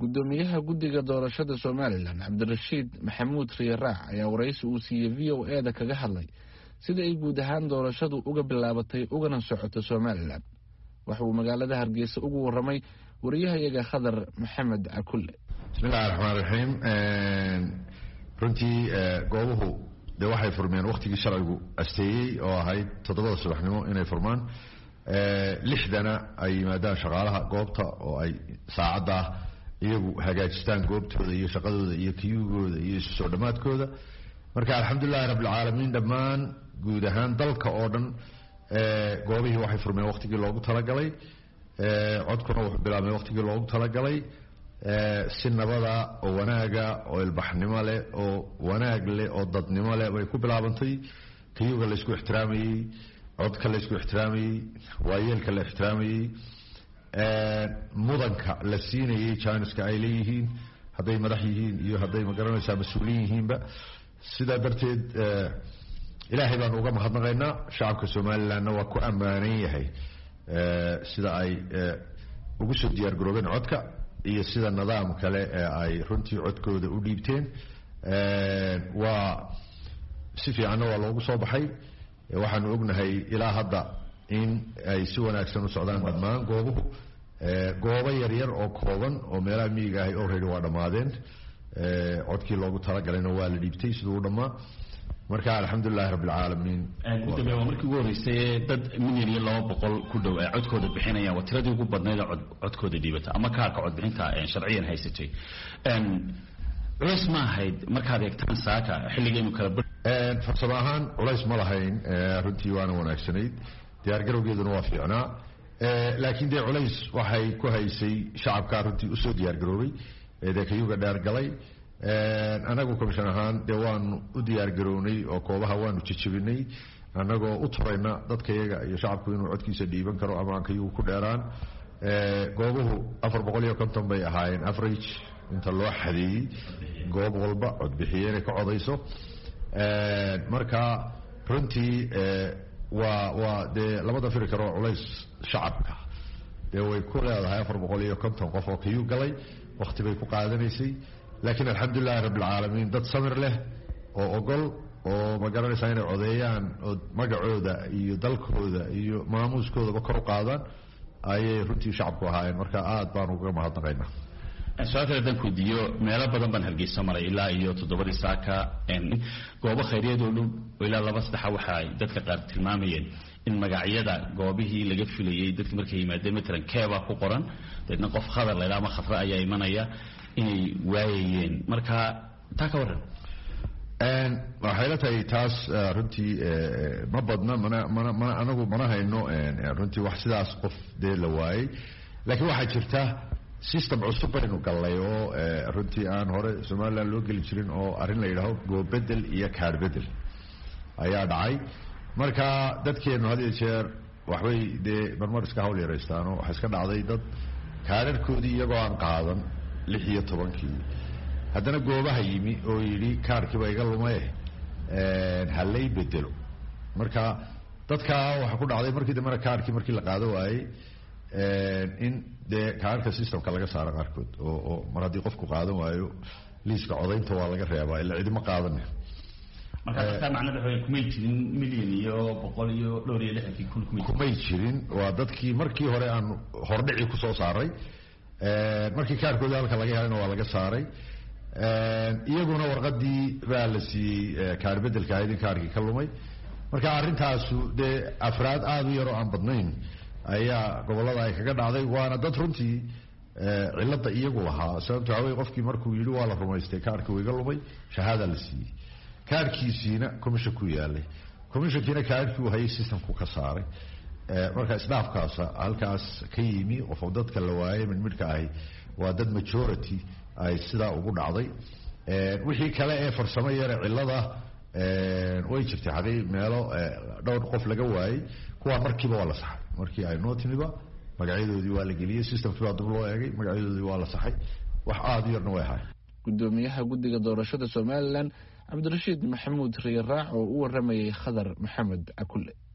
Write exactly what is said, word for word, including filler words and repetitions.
gudoomiyaha guddiga doorashada Soomaaliland Cabdirashiid Maxamuud Riiraac ayaa waraysi uu siiyay V O A da kaga hadlay sida ay guud ahaan doorashadu uga bilaabatay ugana socoto Soomaaliland. waxa uu magaalada Hargeysa ugu waramay wariyahayaga Khadar Maxamed Akulle. Bismillahir Rahmaanir Rahiim. runtii goobuhu de waxay furmeen waqtigii sharcigu asteeyay oo ahayd toddobada subaxnimo inay furmaan lixdana ay yimaadaan shaqaalaha goobta oo ay saacada iyagu hagaajistaan goobtooda iyo shaqadooda iyo kiyugooda iyo isu soo dhamaadkooda. marka alxamdulillaah rabbil caalamiin dhammaan guud ahaan dalka oo dhan goobihii waxay furmeen waqtigii loogu talagalay codkuna wuxuu bilaabmay waqtigii loogu talagalay si nabada oo wanaaga oo ilbaxnimo leh oo wanaag leh oo dadnimo leh way ku bilaabantay kiyuga la isku ixtiraamayay codka la isku ixtiraamayay waayeelka la ixtiraamayay mudanka la siinayay janiska ay leeyihiin hadday madax yihiin iyo hadday magaranaysaa mas-uuliin yihiinba sidaa darteed ilaahay baan uga mahadnaqaynaa shacabka Soomaalilandna waa ku amaanan yahay sida ay ugu soo diyaar garoobeen codka iyo sida nidaam kale ee ay runtii codkooda u dhiibteen waa si fiican waa loogu soo baxay waxaan ognahay ilaa hadda in ay si wanaagsan u socdaan dhammaan goobuhu goobo yar yar oo kooban oo meelaha miyiga ah already waa dhamaadeen codkii loogu talagalayna waa la dhiibtay sidoo u dhamaa marka alxamdulillaah rabbil caalamiin gudoomiye waa markii ugu horeysay dad milyan iyo laba boqol ku dhow ay codkooda bixinayaan waa tiradii ugu badnayd codkooda dhiibata ama kaarka codbixinta sharciyan haysatay culays ma ahayd markaad eegtaan saaka xilligeenu kala farsamo ahaan culays ma lahayn runtii waana wanaagsanayd diyaargarowgeeduna waa fiicnaa laakiin dee culays waxay ku haysay shacabka runtii usoo diyaargaroobay dee kayuga dheer galay anagu komishan ahaan dee waanu u diyaargarownay oo koobaha waanu jejebinay anagoo u turayna dadka iyaga iyo shacabku inuu codkiisa dhiiban karo ama aan kayugu ku dheeraan goobuhu afar boqol iyo konton bay ahaayeen average inta loo xadeeyey goob walba codbixiye inay ka codayso marka runtii waa waa dee labada firi karo culays shacabka dee way ku leedahay afar boqol iyo konton qof oo kayuu galay waqti bay ku qaadanaysay laakiin alxamdulillaah rabbil caalamiin dad samir leh oo ogol oo ma garanaysaa inay codeeyaan oo magacooda iyo dalkooda iyo maamuuskoodaba kor u qaadaan ayay runtii shacabku ahaayeen marka aad baan uga mahadnaqaynaa su'aal kale dan kudiyo meelo badan baan Hargeysa maray ilaa iyo toddobadii saaka goobo khayriyeed oo ilaa laba saddex waxa ay dadka qaar tilmaamayeen in magacyada goobihii laga filayay dadka markay yimaadeen matalan keeba ku qoran dadna qof khadar la ilaa ma khafra ayaa imanaya inay waayeen marka taa ka waran een waxay la tahay taas runtii ma badna mana mana anagu mana hayno runtii wax sidaas qof dee la waayay laakiin waxa jirta system cusub baynu galay oo runtii aan hore Soomaaliland loo gali jirin oo arin la yiraahdo goob bedel iyo kaar bedel ayaa dhacay marka dadkeenu had iyo jeer waxbay dee marmar iska hawl yareystaan oo waxa iska dhacday dad kaararkoodii iyagoo aan qaadan lix iyo tobankii haddana goobaha yimi oo yidhi kaarkii baa iga lumay halay bedelo marka dadka waxa ku dhacday markii dambena kaarkii markii la qaado waayay in dee kaarka systemka laga saaro qaarkood oo oo mar haddii qofku qaadan waayo liiska codaynta waa laga reebaa ilaa cidima qaadanay marka taa macnaheedu waxay kumay jirin milyan iyo boqol iyo dhowr iyo lixdan kun kumay jirin waa dadkii markii hore aan hordhici ku soo saaray markii kaarkooda halka laga helayna waa laga saaray iyaguna warqadii baa la siiyey kaar bedelka ahayd in kaarkii ka lumay marka arrintaasu dee afraad aad u yar oo aan badnayn ayaa gobolada ay kaga dhacday waana dad runtii cilada iyagu lahaa sababtoo ah qofkii markuu yiri waa la rumaystay kaarkii wiiga lumay shahaada la siiyey kaarkiisiina komisha ku yaalay komishakiina kaarkii uu hayay systemku ka saaray marka isdhaafkaas halkaas ka yimi oo dadka la waayay mid midka ahi waa dad majority ay sida ugu dhacday wixii kale ee farsamo yar cilada way jirtay xaqii meelo dhowr qof laga waayay kuwa markiiba waa la saxay markii ay nootimiba magacyadoodii waa la geliyay systemkii baa dib loo eegay magacyadoodii waa la saxay wax aad u yarna way ahayd gudoomiyaha guddiga doorashada Soomaaliland Cabdirashiid Maxamuud Riiraac oo u waramayay Khadar Maxamed Akulle.